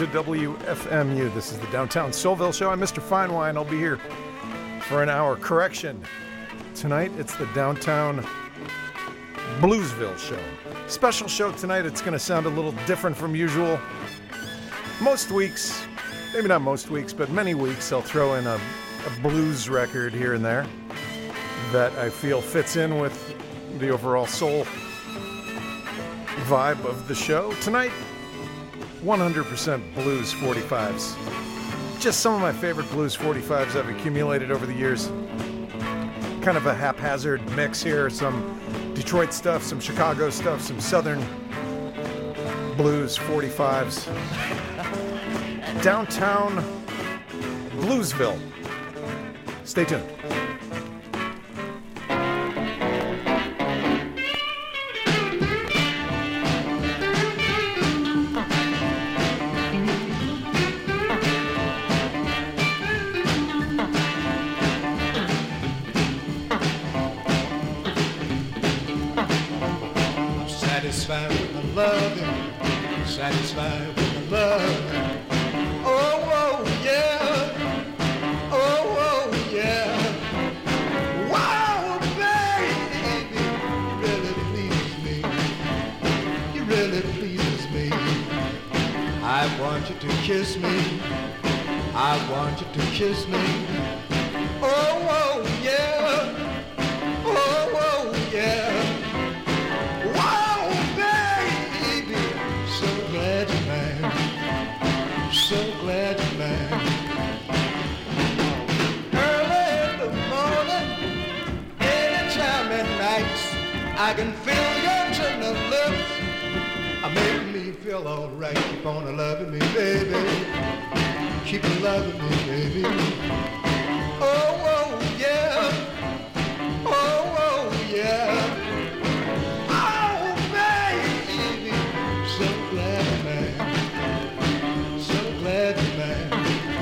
to WFMU. This is the Downtown Soulville Show. I'm Mr. Finewine. I'll be here for an hour. Correction. Tonight, it's the Downtown Bluesville Show. Special show tonight. It's going to sound a little different from usual. Most weeks, maybe not most weeks, but many weeks, I'll throw in a blues record here and there that I feel fits in with the overall soul vibe of the show. Tonight, 100% blues 45s. Just some of my favorite blues 45s I've accumulated over the years. Kind of a haphazard mix here. Some Detroit stuff, some Chicago stuff, some Southern blues 45s. Downtown Bluesville. Stay tuned. Satisfied with my loving, satisfied with my loving. Oh, oh, yeah, oh, oh, yeah. Wow, baby, you really please me, you really pleases me. I want you to kiss me, I want you to kiss me. Oh, oh, yeah, oh, oh, yeah. So glad you're mine. Early in the morning, anytime at night, I can feel your tender lips. Make me feel alright. Keep on loving me, baby. Keep loving me, baby. Oh, oh, yeah. Oh, oh, yeah. Oh, baby. So glad, man. Glad you're mine.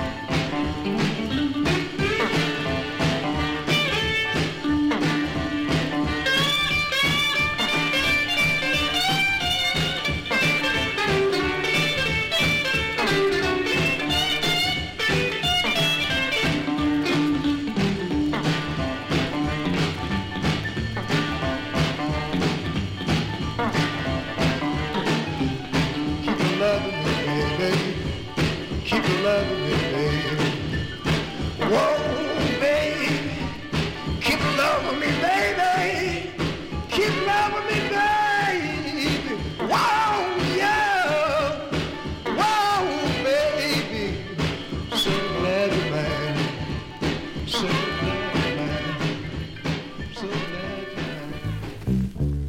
Keep loving me, baby. Keep loving me, baby. Whoa, baby. Keep loving me, baby. Keep loving me, baby. Whoa, yeah. Whoa, baby. So glad you're mine. So glad you're mine. So glad you're mine.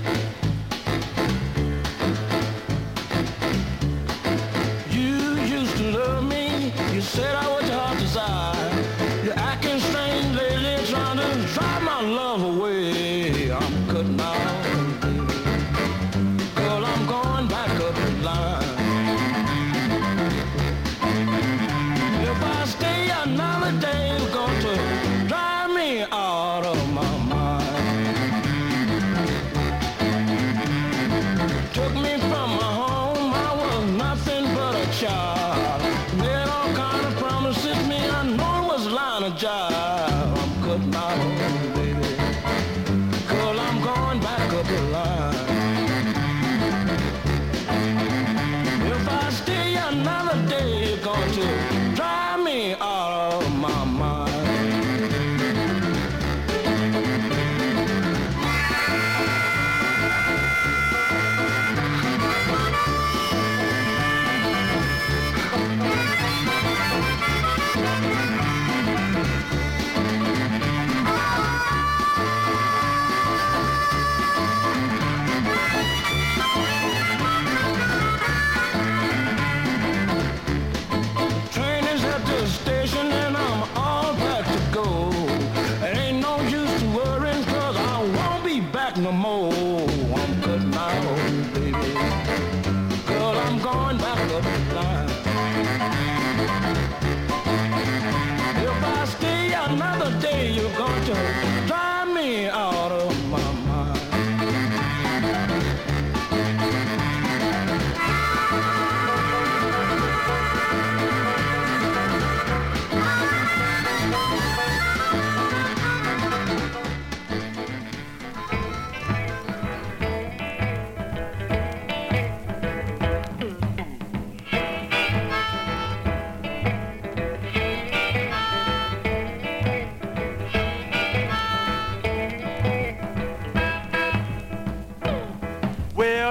You said I was your heart desire. You're acting strange lately, trying to drive my love away. I'm cutting out, girl, I'm going back up the line. If I stay another day, it's going to drive me out of my mind. Took me from my home, I was nothing but a child. Job, I'm cutting out, baby. Girl, I'm going back up the line. If I stay another day, you're going to drive me out of my mind.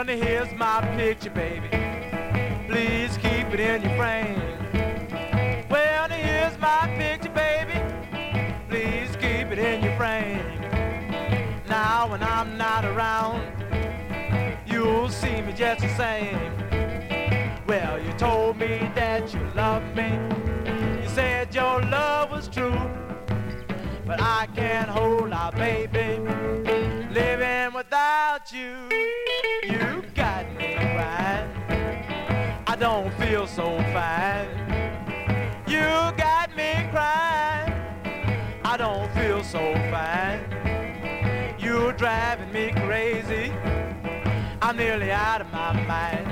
here's my picture, baby. Please keep it in your frame. Well, here's my picture, baby. Please keep it in your frame. Now when I'm not around, you'll see me just the same. Well, you told me that you loved me. You said your love was true. But I can't hold out, baby, living without you. You got me crying, I don't feel so fine. You got me crying, I don't feel so fine. You're driving me crazy, I'm nearly out of my mind.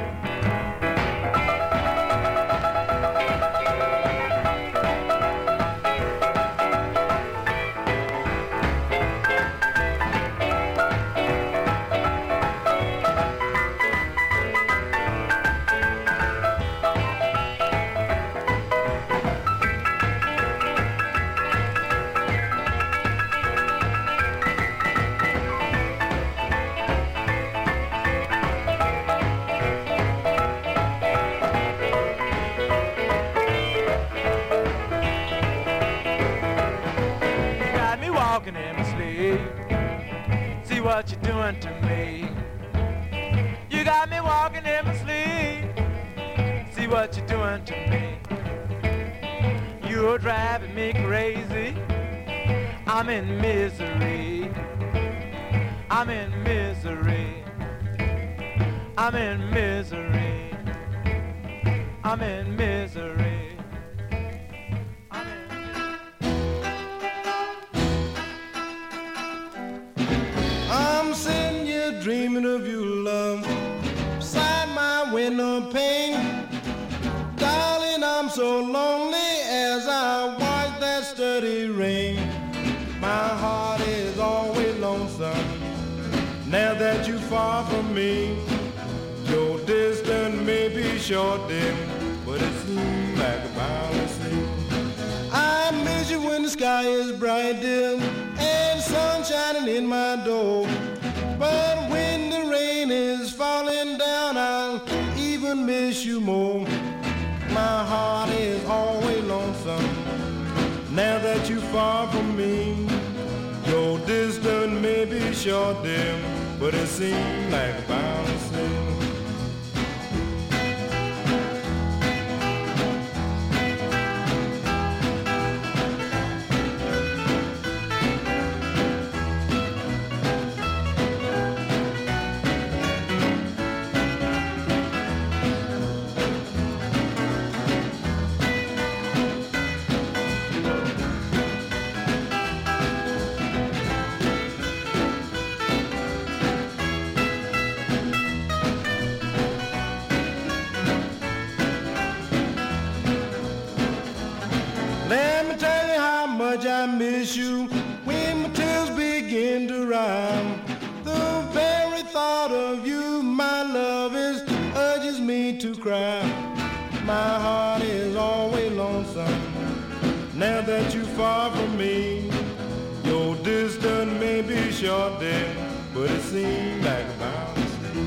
What you doing to me? You got me walking in my sleep. See what you're doing to me. You're driving me crazy. I'm in misery. I'm in misery. I'm in misery. I'm in misery. Dreaming of you, love, beside my window pane. Darling, I'm so lonely as I watch that steady rain. My heart is always lonesome now that you're far from me. Your distance may be short, dear, but it seems like a boundless sea. I miss you when the sky is bright, dear, and sun shining in my door. But when the rain is falling down, I'll even miss you more. My heart is always lonesome now that you're far from me. Your distance may be short, dear, but it seems like a boundless sea. I miss you when my tears begin to rhyme. The very thought of you, my love, urges me to cry. My heart is always lonesome now that you're far from me. Your distance may be short, dear, but it seems like a boundless sea.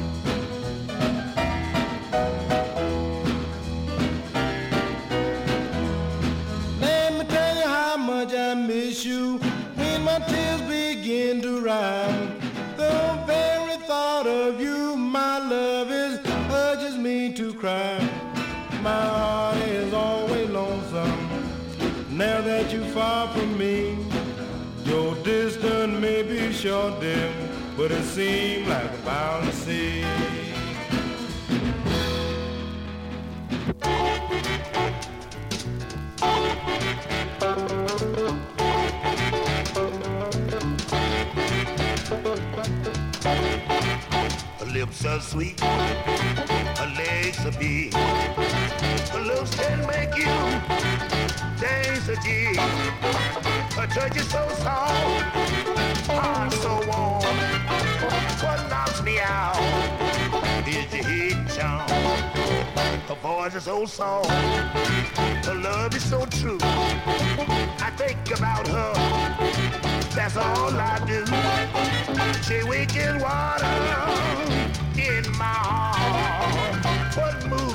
I miss you when my tears begin to rhyme. The very thought of you, my love, urges me to cry. My heart is always lonesome now that you're far from me. Your distance may be short, dear, but it seems like a boundless sea. Her lips are sweet, her legs are big. Her looks can make you dance a jig. Her touch is so soft, heart so warm. What knocks me out is the hidden charm. Her voice is so soft, her love is so true. I think about her, that's all I do. She wicked water in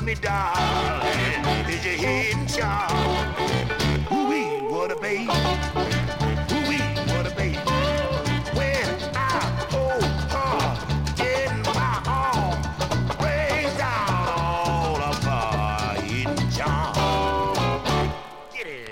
me, darling, is your hidden charm. Ooh-wee, what a baby. Ooh-wee, what a baby. When I hold her in my arms, brings down all of her hidden charm. Get it.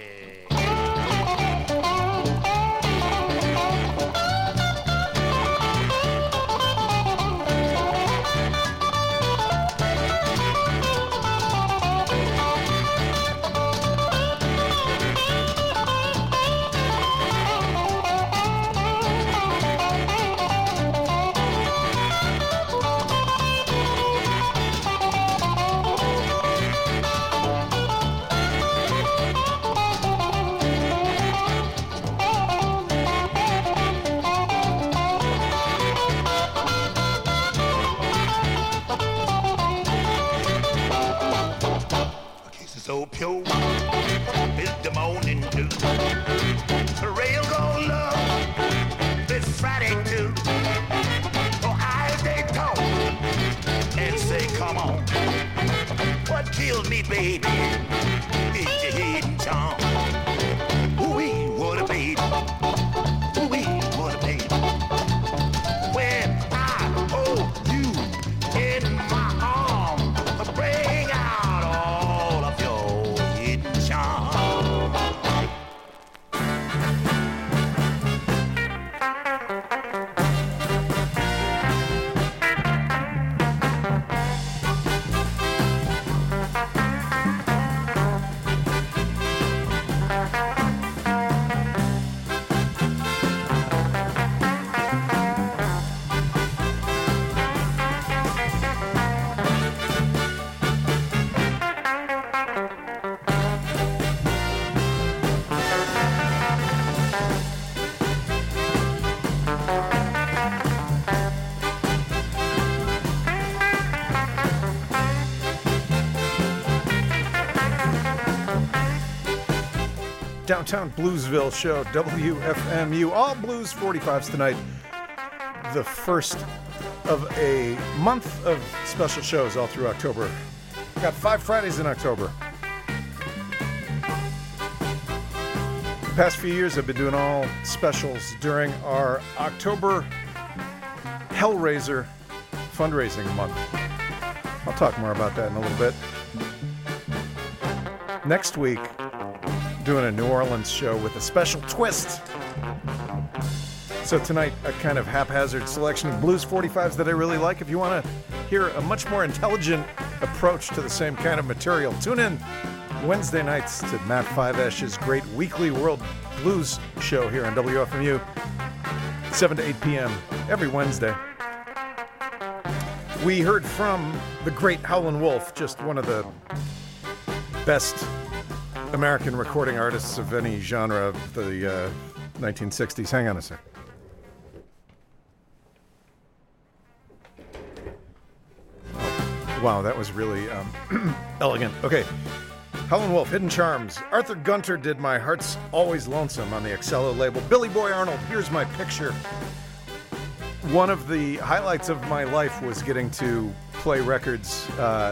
So pure is the morning dew. Real gold love is Friday too. For eyes they talk and say, come on. What kills me, baby, is your hidden charm. Ooh-wee, what a baby. Ooh-wee, what a baby. When I hold you in my arms, bring out all of your hidden charm. Downtown Bluesville show, WFMU. All Blues 45s tonight. The first of a month of special shows all through October. Got 5 Fridays in October. The past few years I've been doing all specials during our October Hellraiser fundraising month. I'll talk more about that in a little bit. Next week, doing a New Orleans show with a special twist. So tonight, a kind of haphazard selection of Blues 45s that I really like. If you want to hear a much more intelligent approach to the same kind of material, tune in Wednesday nights to Matt Fivesh's great weekly World Blues show here on WFMU, 7 to 8 p.m. every Wednesday. We heard from the great Howlin' Wolf, just one of the best American recording artists of any genre of the 1960s. Hang on a sec. Oh, wow, that was really elegant. Okay, Howlin' Wolf, Hidden Charms. Arthur Gunter did My Heart's Always Lonesome on the Excello label. Billy Boy Arnold, Here's My Picture. One of the highlights of my life was getting to play records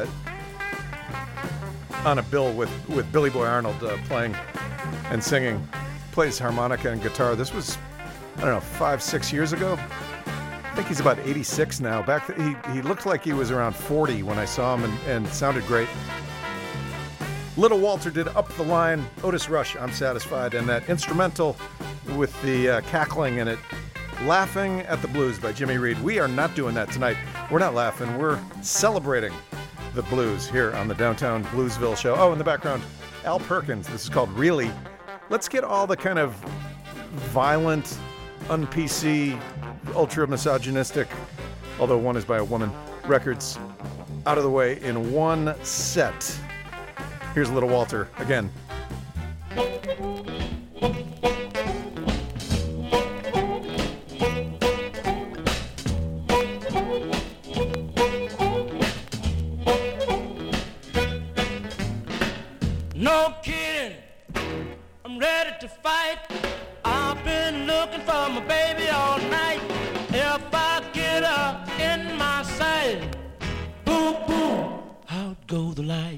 on a bill with Billy Boy Arnold playing and singing. Plays harmonica and guitar. This was, I don't know, 5-6 years ago. I think he's about 86 now. Back he looked like he was around 40 when I saw him and sounded great. Little Walter did Up the Line. Otis Rush, I'm Satisfied. And that instrumental with the cackling in it, Laughing at the Blues by Jimmy Reed. We are not doing that tonight. We're not laughing. We're celebrating the blues here on the Downtown Bluesville show. Oh, in the background, Al Perkins. This is called Really. Let's get all the kind of violent, un-PC, ultra-misogynistic, although one is by a woman, records out of the way in one set. Here's Little Walter again. No kidding, I'm ready to fight. I've been looking for my baby all night. If I get her in my sight, boom, boom, how it go the light.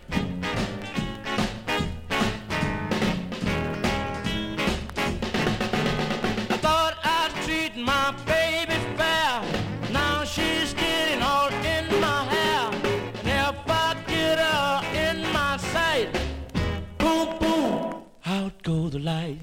I thought I'd treat my baby fair. Now she's getting all in my hair. And if I get her in my sight, boom, boom, out go the light.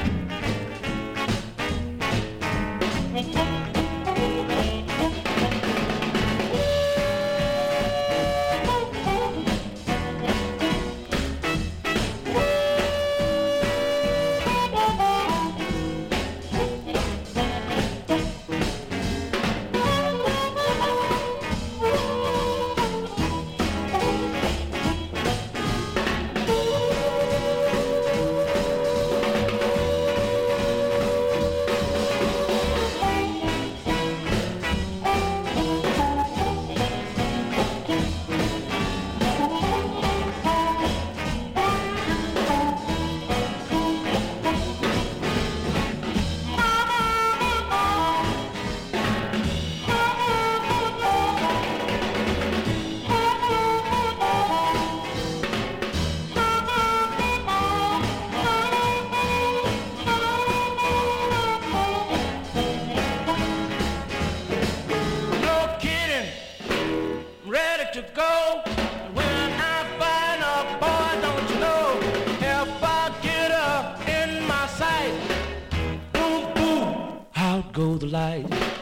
Go the light.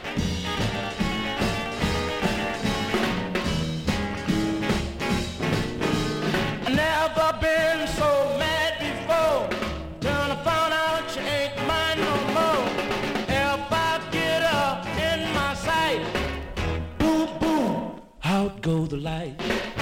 Never been so mad before. Till I found out she ain't mine no more. If I get her in my sight, boom, boom, out go the light.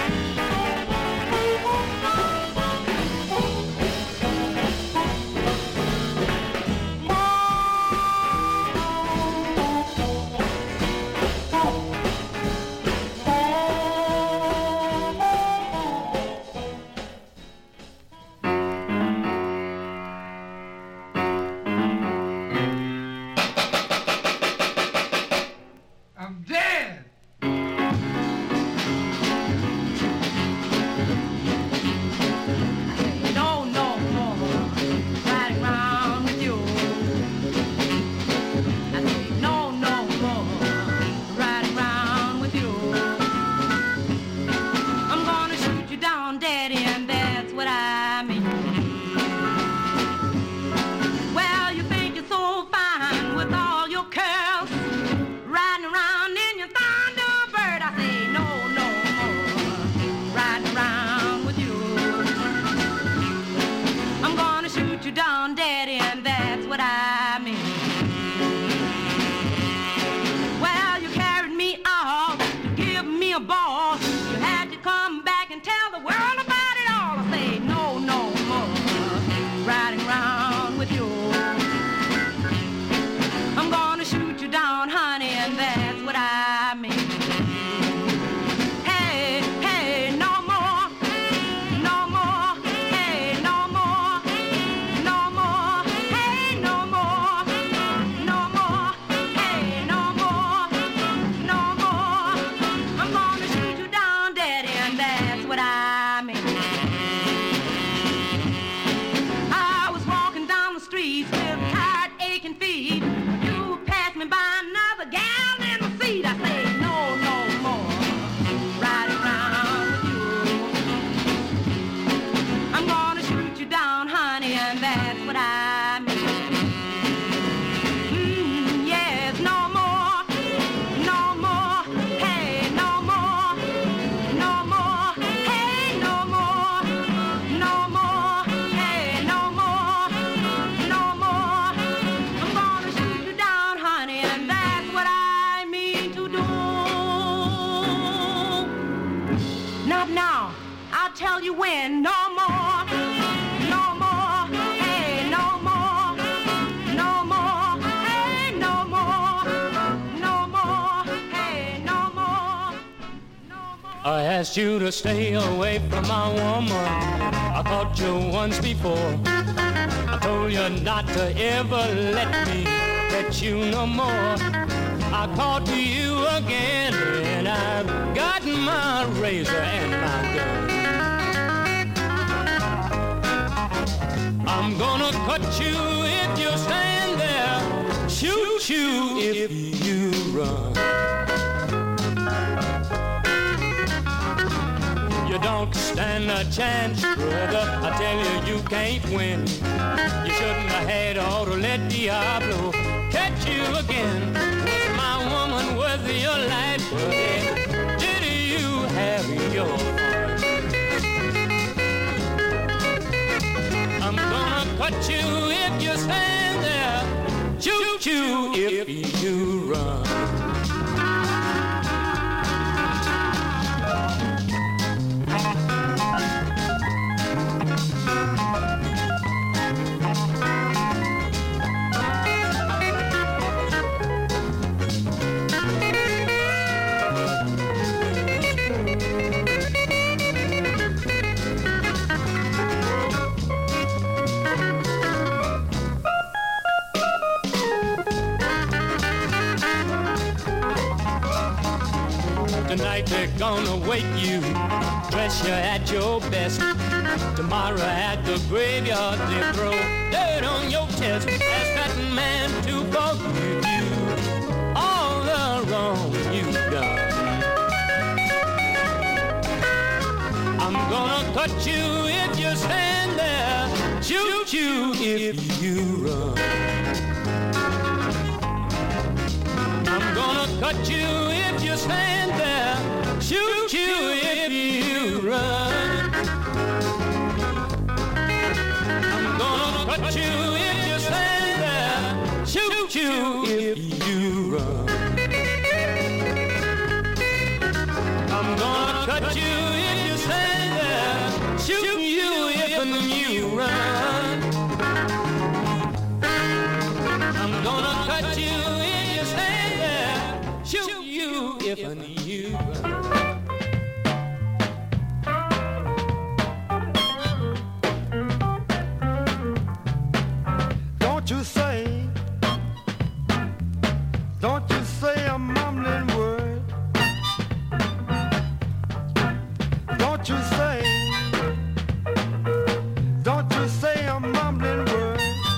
I asked you to stay away from my woman. I caught you once before. I told you not to ever let me touch you no more. I called to you again, and I've got my razor and my gun. I'm gonna cut you if you stand there, shoot you if you run. You don't stand a chance, brother, I tell you, you can't win. You shouldn't have had all to let Diablo catch you again. Was my woman worth your life, buddy? Did you have your fun? I'm gonna cut you if you stand there, shoot you if you run. Tonight they're gonna wake you, dress you at your best. Tomorrow at the graveyard they throw dirt on your chest. Ask that man to forgive you all the wrong you've done. I'm gonna cut you if you stand there, shoot you if you run. I'm gonna cut you if you stand there, shoot you if you run. I'm gonna cut you if you stand there, shoot you if you run. I'm gonna cut you if you stand there, shoot you if you run. I'm gonna cut you if you stand there, shoot you if you run. Don't you say a mumbling word. Don't you say a mumbling word.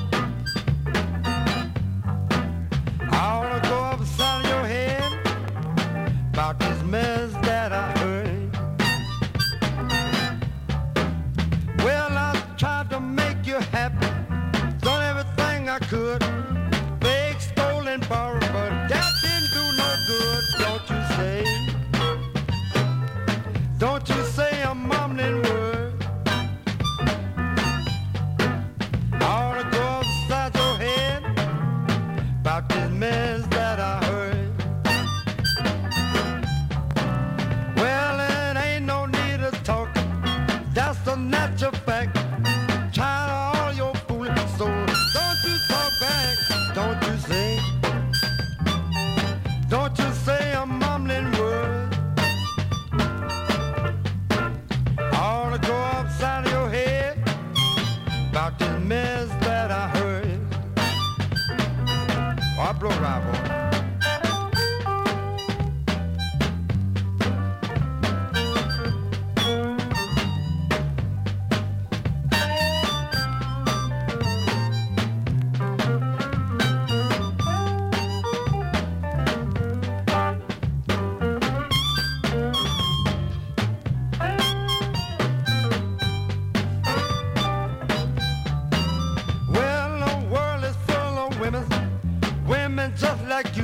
I ought to go upside your head about this mess that I heard. Well, I tried to make you happy, done everything I could, beg, stole, and borrowed, but that didn't do no good. Don't you say a mumbling word. I ought to go upside your head about this mess that I heard. Well, it ain't no need of talking, that's the natural fact. Tired of all your fooling, so don't you talk back. Don't you say a mumbling word. I ought to go upside of your head about this mess that I heard. Oh, I blow right, boy. Well, the world is full of women just like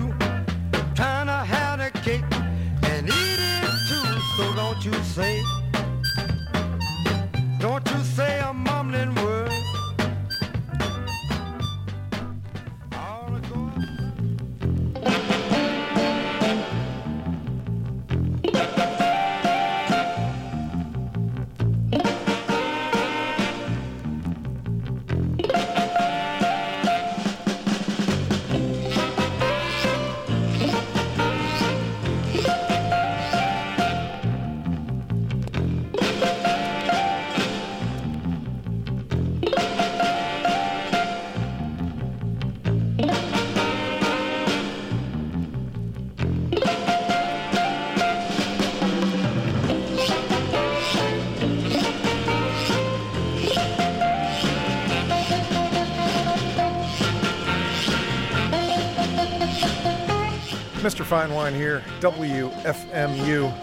Mr. Fine Wine here, WFMU.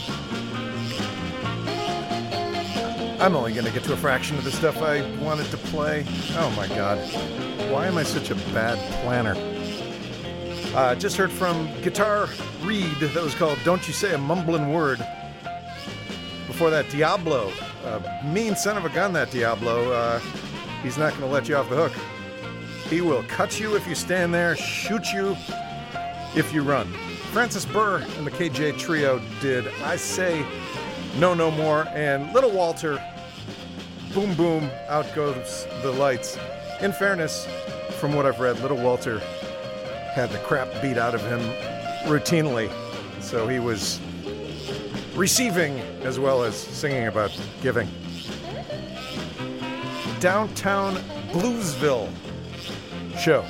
I'm only going to get to a fraction of the stuff I wanted to play. Oh my God. Why am I such a bad planner? Just heard from Guitar Reed that was called Don't You Say a Mumbling Word. Before that, Diablo. Mean son of a gun, that Diablo. He's not going to let you off the hook. He will cut you if you stand there, shoot you if you run. Francis Burr and the KJ Trio did I Say No No More, and Little Walter, boom boom, out goes the lights. In fairness, from what I've read, Little Walter had the crap beat out of him routinely, so he was receiving as well as singing about giving. Downtown Bluesville show.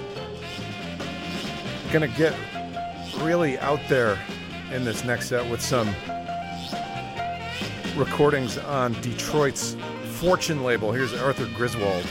Gonna get really out there in this next set with some recordings on Detroit's Fortune label. Here's Arthur Griswold.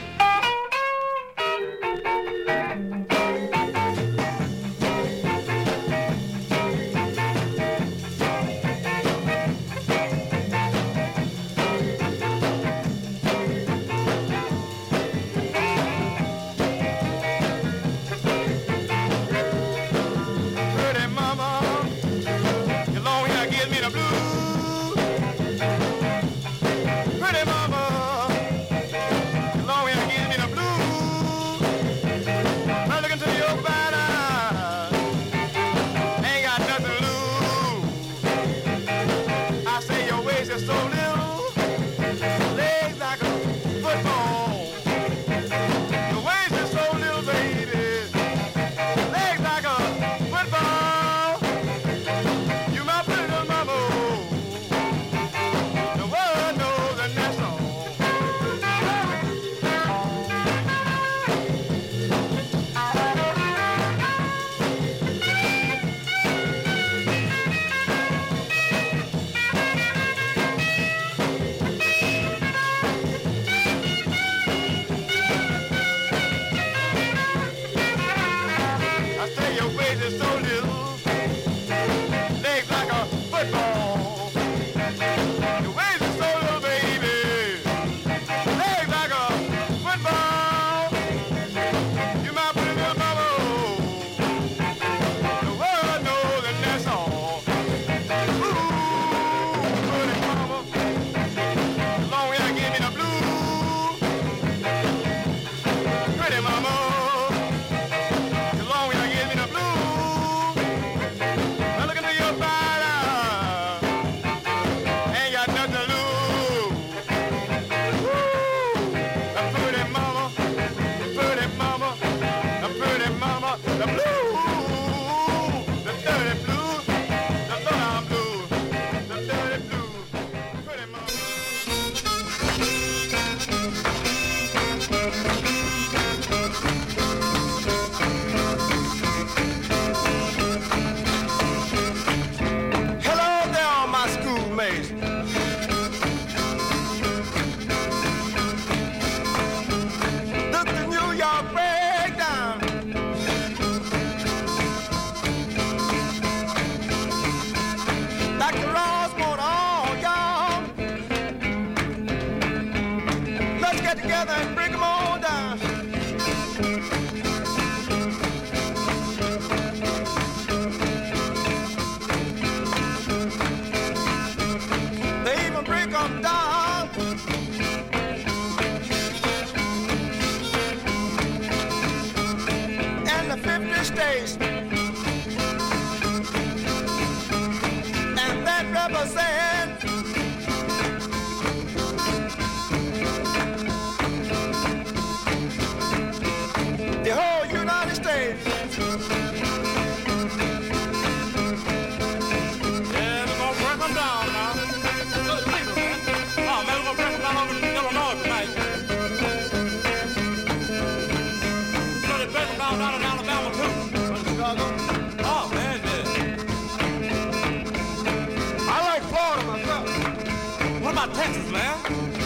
Texas, man.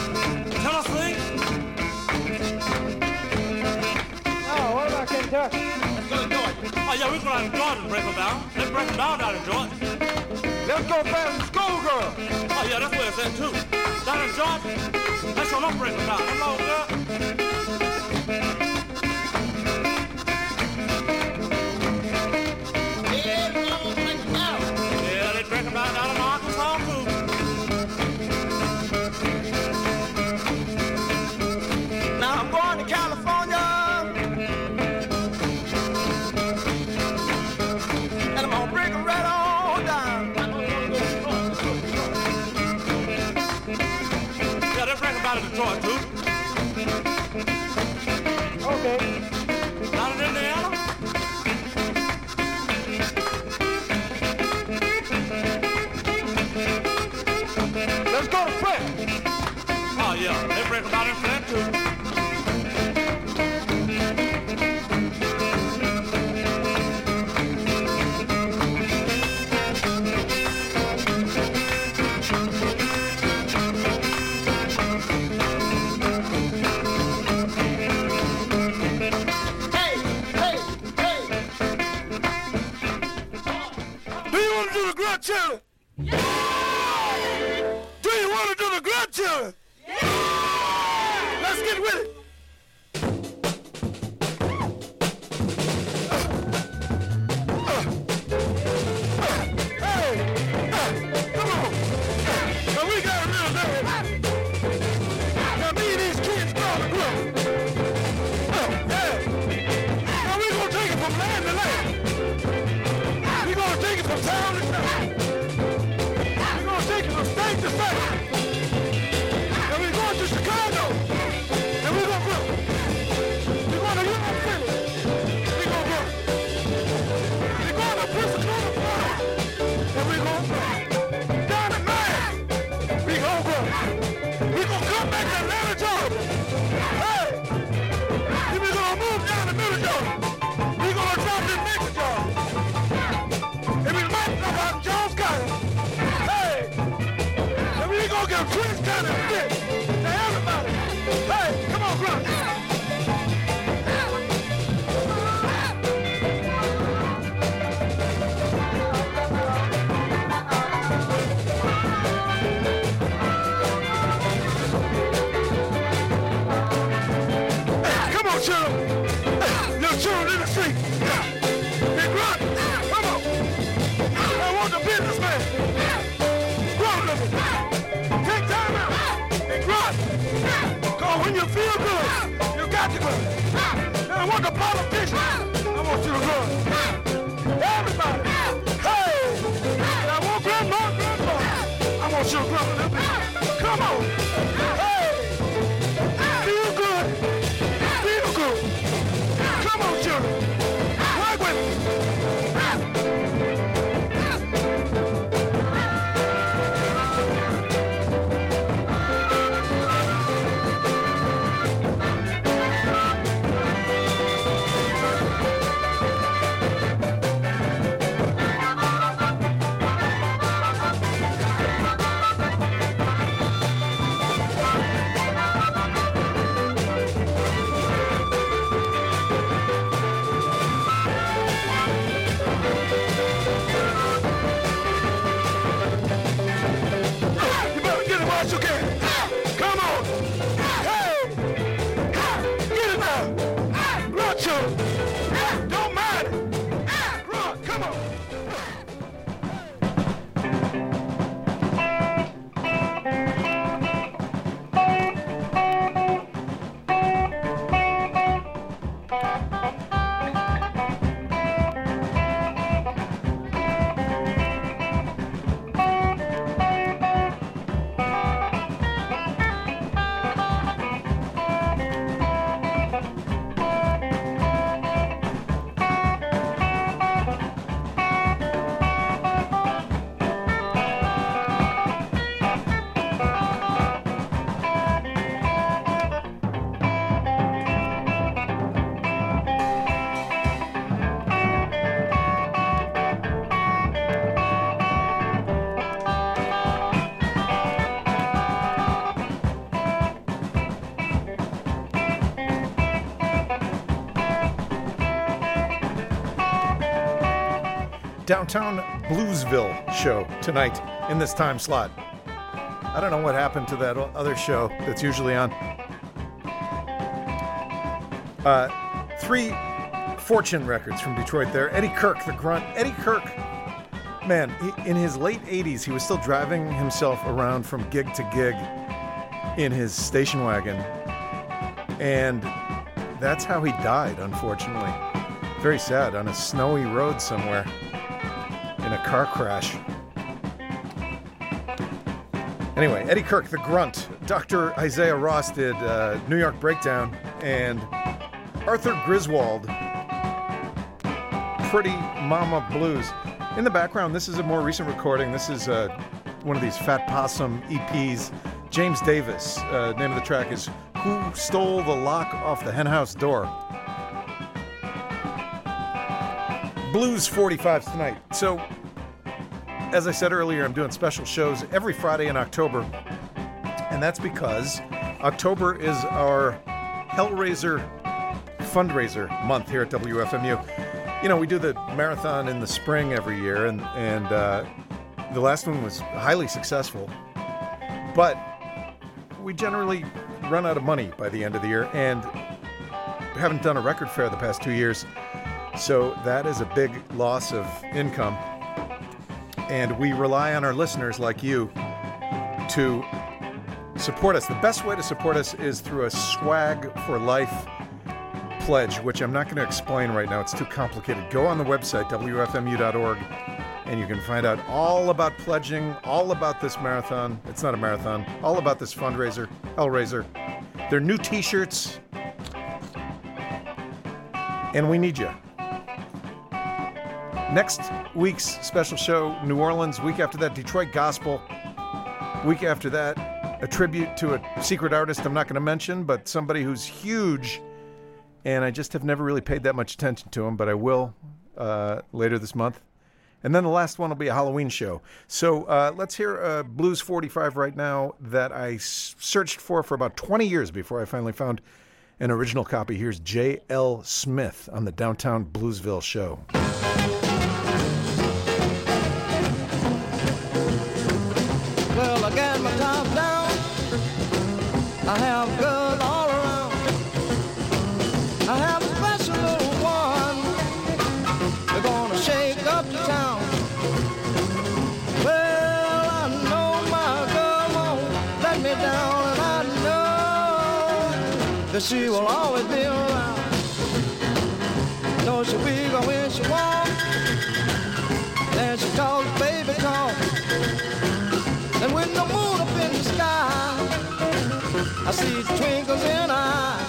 Tennessee? Oh, what about Kentucky? Let's go to Georgia. Oh, yeah, we're going to Georgia and break them down. Let's break them down in Georgia. Let's go back to schoolgirl. Oh, yeah, that's where it's at, too. Down in Georgia, let's show them break them down. Hello, girl. Yeah, they break them down in Arkansas, too. Now I'm going to California, and I'm gonna break it right on down. Yeah, they break them down in Detroit, too. Okay. Down in Indiana. Let's go to Flint. Oh, yeah, they break them down in Flint, too. Hey, hey, hey. Do you want to do the grunt chilling? Yeah! Do you want to do the grunt chilling? Yeah! Let's get with it. Hey, come on. Now we got a little day. Now me and these kids gonna grow. Now we gonna take it from land to land. We gonna take it from town to town. We gonna take it from state to state. And we going to Chicago. And we gonna grow. We going to York City. We gonna grow. We going to Pensacola, Florida. And we gonna grow. Down in Miami. We gonna grow. We gonna come back to Atlanta, Georgia. Hey! Then we gonna move down to middle Georgia. We gonna drop in Memphis, Georgia. And we might drop out in Jones County. Hey! And we gonna get Twins County fit to everybody. Hey, come on, Grunt. Come on, children. Little children in the street. Hey, Grunt. Come on. I want the businessman. Grunt, look. Take time out. Hey, Grunt. Cause when you feel good, you got to go. Now I want the politician. I want you to run. Everybody. Hey. And I want grandma. I want you to run a little bit. Come on. Hey. Feel good. Feel good. Come on, children. Work with me. Downtown Bluesville show tonight in this time slot. I don't know what happened to that other show that's usually on. 3 Fortune records from Detroit there. Eddie Kirk, the grunt. Eddie Kirk, man, in his late 80s, he was still driving himself around from gig to gig in his station wagon. And that's how he died, unfortunately. Very sad, on a snowy road somewhere in a car crash. Anyway, Eddie Kirk, the grunt. Dr. Isaiah Ross did New York Breakdown, and Arthur Griswold, Pretty Mama Blues. In the background, this is a more recent recording. This is one of these Fat Possum EPs. James Davis, name of the track is Who Stole the Lock Off the Henhouse Door? Blues 45s tonight. So, as I said earlier, I'm doing special shows every Friday in October. And that's because October is our Hellraiser fundraiser month here at WFMU. You know, we do the marathon in the spring every year, and the last one was highly successful. But we generally run out of money by the end of the year, and we haven't done a record fair the past 2 years. So that is a big loss of income. And we rely on our listeners like you to support us. The best way to support us is through a Swag for Life pledge, which I'm not going to explain right now. It's too complicated. Go on the website, WFMU.org, and you can find out all about pledging, all about this marathon. It's not a marathon. All about this fundraiser, Hellraiser. They're new t-shirts, and we need you. Next week's special show, New Orleans. Week after that, Detroit Gospel. Week after that, a tribute to a secret artist I'm not going to mention, but somebody who's huge, and I just have never really paid that much attention to him, but I will later this month. And then the last one will be a Halloween show. So let's hear Blues 45 right now that I searched for about 20 years before I finally found an original copy. Here's J.L. Smith on the Downtown Bluesville show. Well, I got my top down. I have girls all around. I have a special little one. They're gonna shake up the town. Well, I know my girl won't let me down, and I know that she will always be around. Know she'll be gone when she wants, and she calls baby talk. And with the moon up in the sky, I see twinkles in her eye.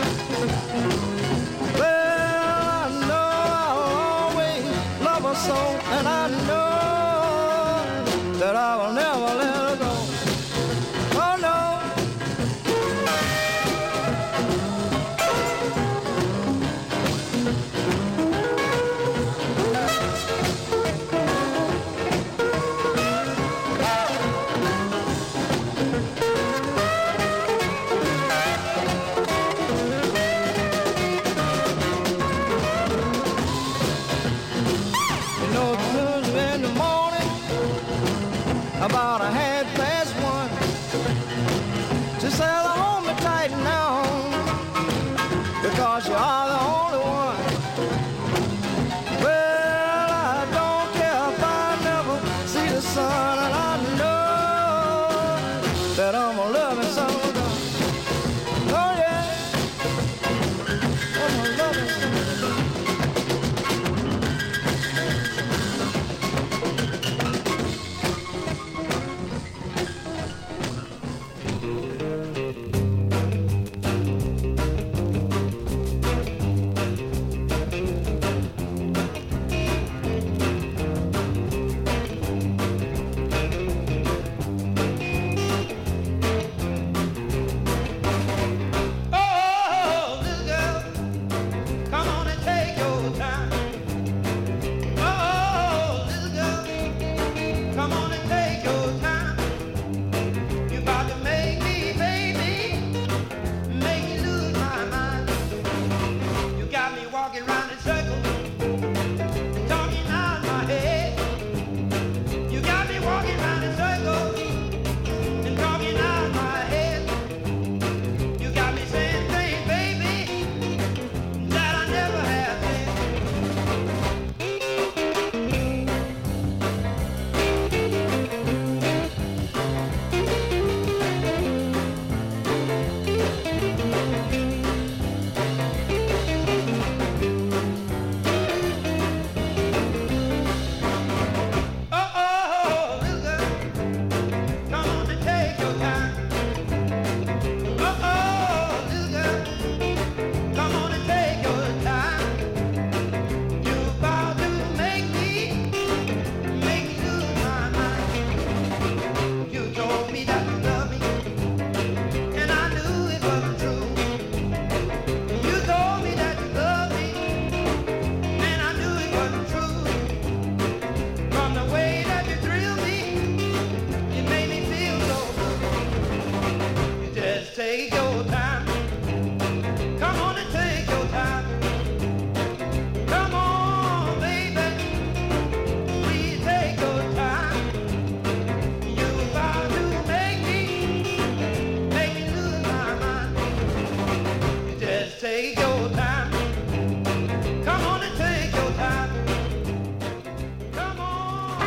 Well, I know I'll always love her so, and I know that I will never let her go. Oh no. About 1:30. She said, hold me tight now, because you are the only one. Well, I don't care if I never see the sun, and I know that I'm a loving son. Oh yeah, I'm a loving son. Walking round in circles, talking out my head. take your time. Come on and take your time. Come on.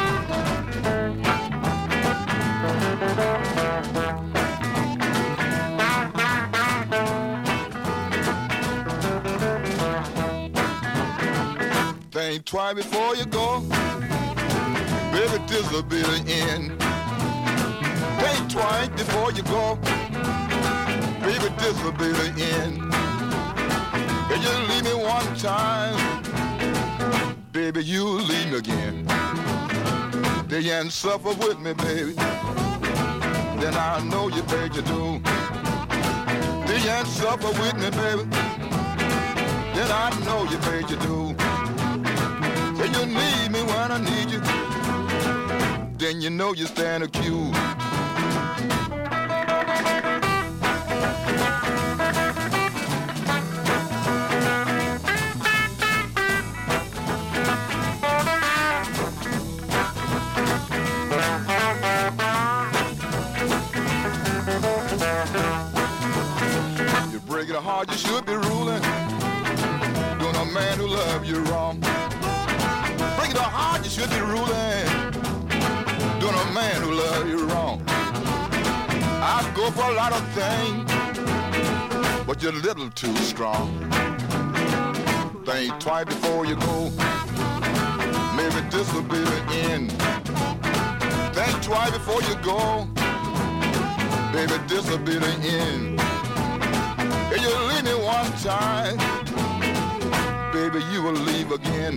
Think twice before you go. Baby, this'll be the end. Think twice before you go. Baby, this'll be the end. Can you leave me one time? Baby, you leave me again. Then you ain't suffer with me, baby. Then I know you paid your due. Then you ain't suffer with me, baby. Then I know you paid your due. Then you need me when I need you. Then you know you stand accused. You break it hard, you should be ruling. Doing a man who love you wrong. Break it hard, you should be ruling. Doing a man who love you wrong. I'd go for a lot of things, but you're a little too strong. Think twice before you go. Maybe this will be the end. Think twice before you go. Baby, this will be the end. If you leave me one time, baby, you will leave again.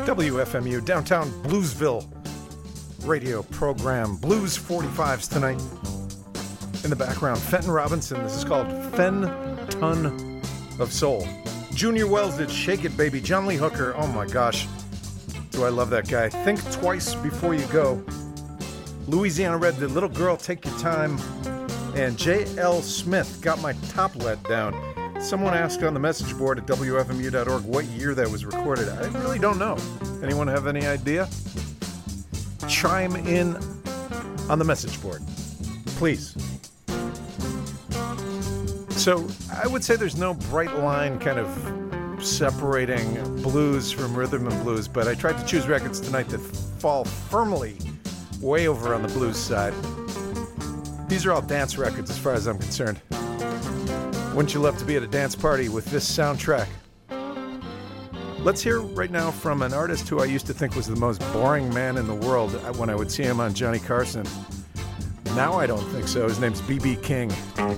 WFMU, downtown Bluesville radio program. Blues 45s tonight. In the background, Fenton Robinson. This is called Fen-Ton of Soul. Junior Wells did Shake It Baby. John Lee Hooker, oh my gosh. Do I love that guy. Think Twice Before You Go. Louisiana Red did Little Girl, Take Your Time. And J.L. Smith, Got My Top Let Down. Someone asked on the message board at WFMU.org what year that was recorded. I really don't know. Anyone have any idea? Chime in on the message board, please. So I would say there's no bright line kind of separating blues from rhythm and blues, but I tried to choose records tonight that fall firmly way over on the blues side. These are all dance records as far as I'm concerned. Wouldn't you love to be at a dance party with this soundtrack? Let's hear right now from an artist who I used to think was the most boring man in the world when I would see him on Johnny Carson. Now I don't think so. His name's B.B. King.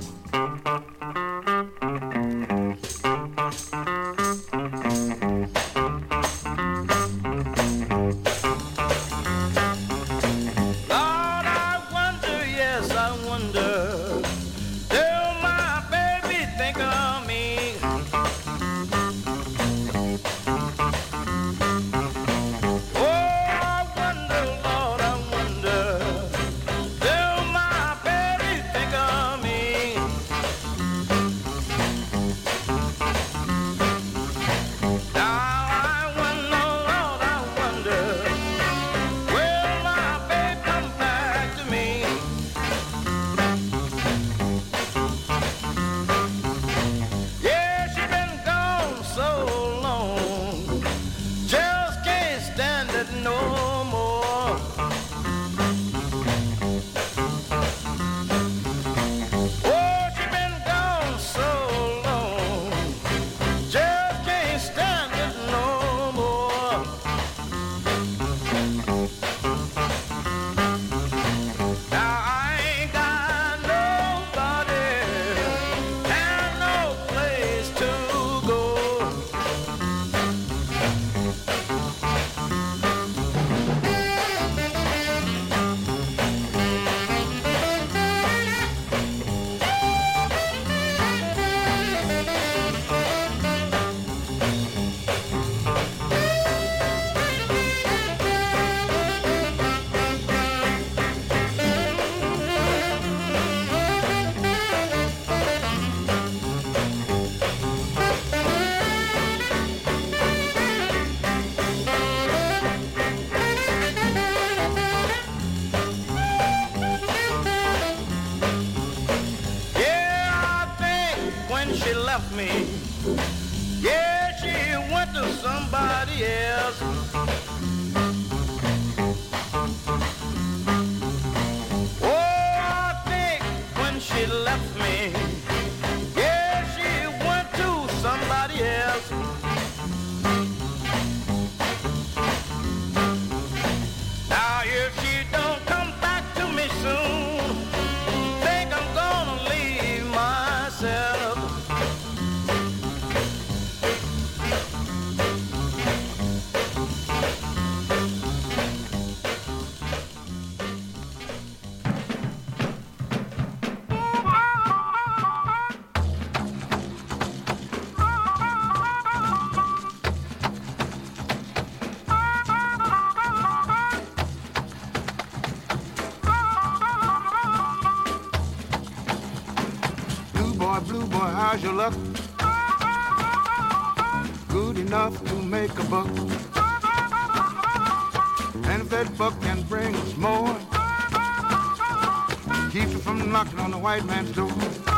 Blue boy, how's your luck? Good enough to make a buck. And if that buck can bring us more, keeps you from knocking on the white man's door.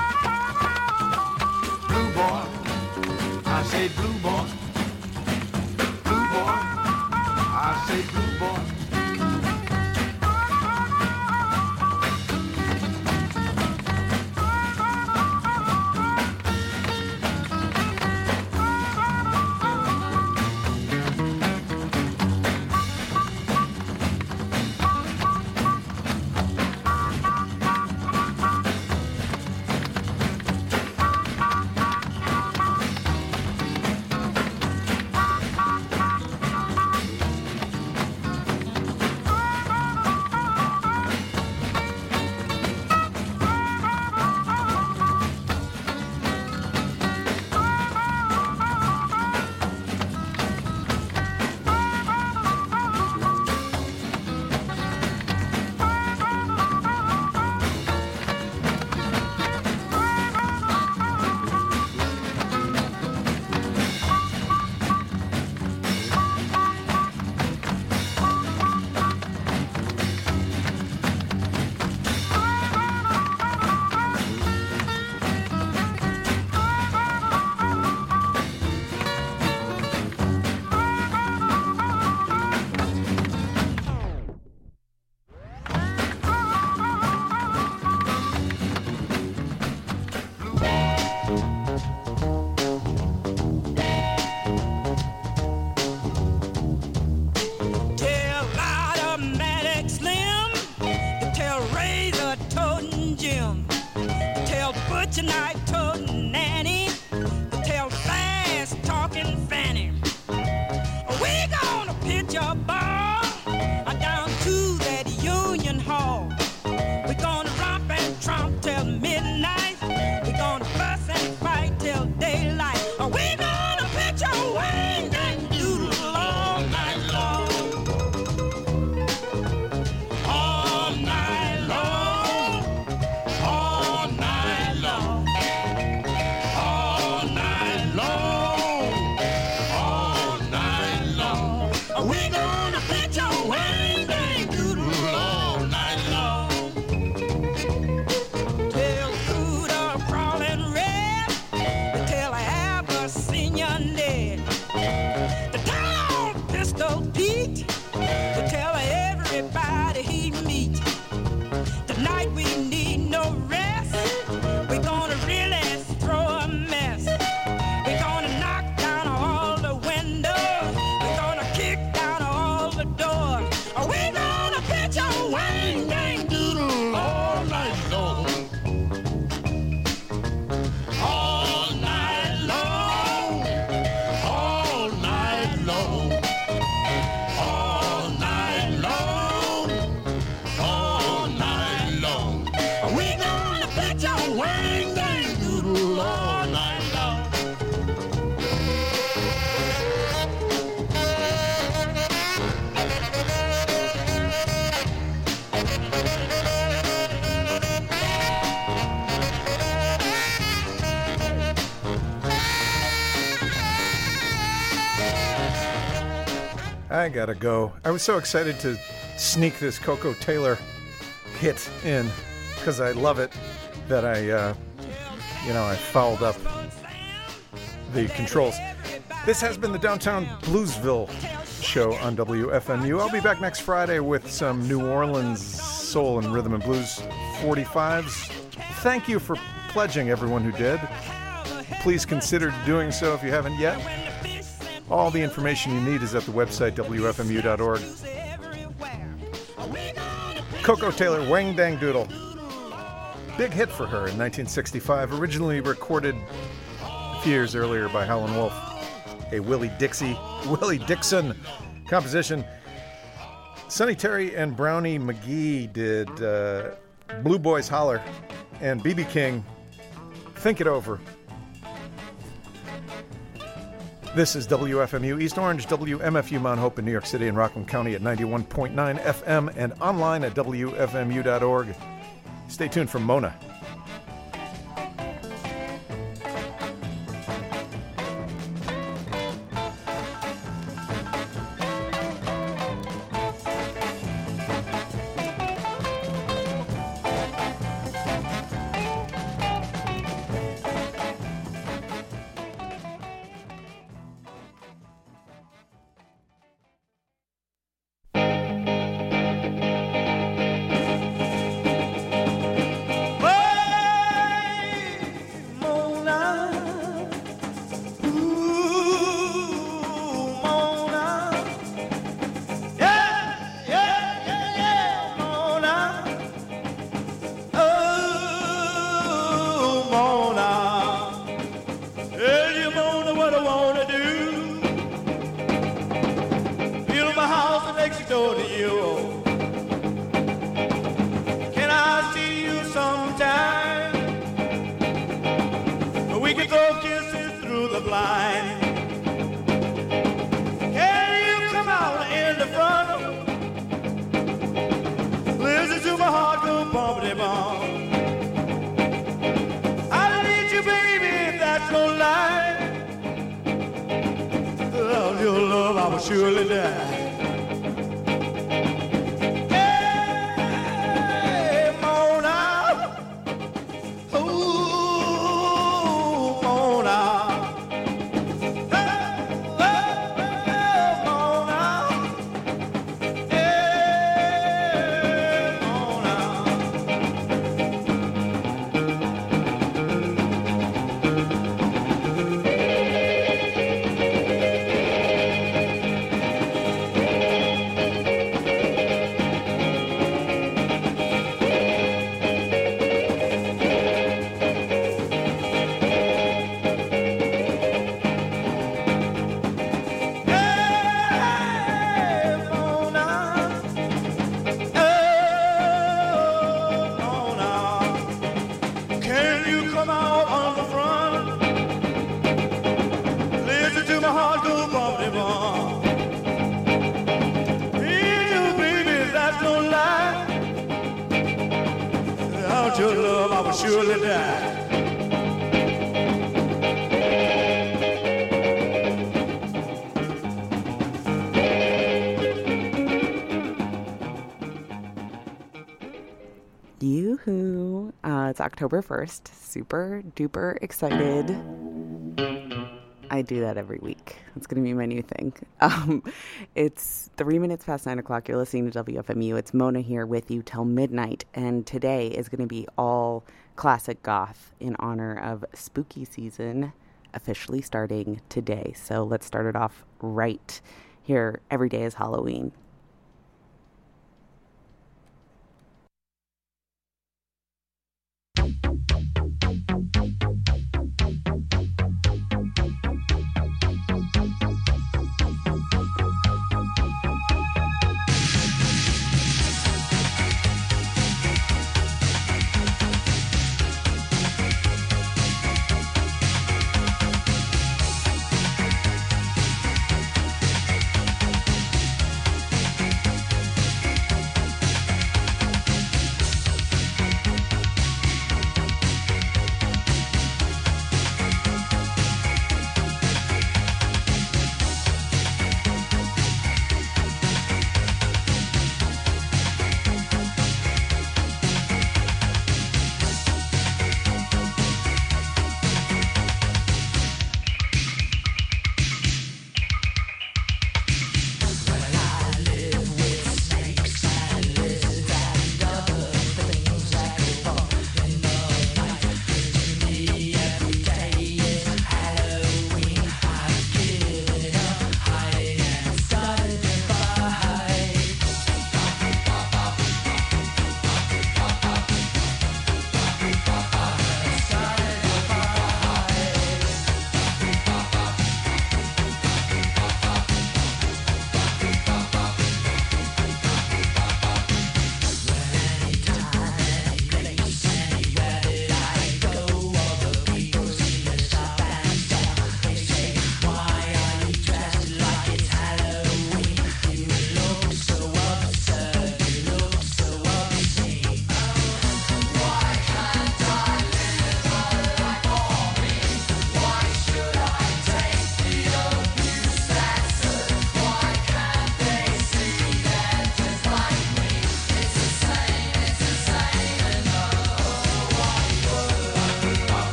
Blue boy, I say blue boy. Blue boy, I say blue boy. night to Nanny to tell fast talking Fanny. We gonna pitch a ball down to that Union Hall. We gonna romp and tromp till midnight. We gonna fuss and fight till daylight. We gonna pitch a wing and doodle all night long. All night long. All night long. All night long. All night long. We gonna pitch a wing and doodle all night long. Till Cooter crawling red, till Abyssinian dead. To tell on Pistol Pete, to tell everybody he meet. Tonight we need no rest. We're gonna really throw a mess. We're gonna knock down all the windows. We're gonna kick down all the doors. We're gonna pitch a wang dang doodle all night long. All night long. All night long. All night long. All night long. We're gonna pitch a wang dang doodle all night long. I gotta go. I was so excited to sneak this Coco Taylor hit in because I love it that I fouled up the controls. This has been the Downtown Bluesville show on WFMU. I'll be back next Friday with some New Orleans soul and rhythm and blues 45s. Thank you for pledging, everyone who did. Please consider doing so if you haven't yet. All the information you need is at the website, WFMU.org. Coco Taylor, Wang Dang Doodle. Big hit for her in 1965, originally recorded a few years earlier by Howlin' Wolf. A Willie Dixon composition. Sonny Terry and Brownie McGee did Blue Boys Holler, and B.B. King, Think It Over. This is WFMU East Orange, WMFU Mount Hope in New York City and Rockland County at 91.9 FM and online at WFMU.org. Stay tuned for Mona. Surely die. Hey, Mona, ooh, Mona, hey, Mona, hey, Mona. surely die. Yoo-hoo. It's October 1st. Super duper excited. I do that every week. It's going to be my new thing. It's 3 minutes past 9 o'clock. You're listening to WFMU. It's Mona here with you till midnight. And today is going to be all classic goth in honor of spooky season officially starting today. So let's start it off right here. Every day is Halloween.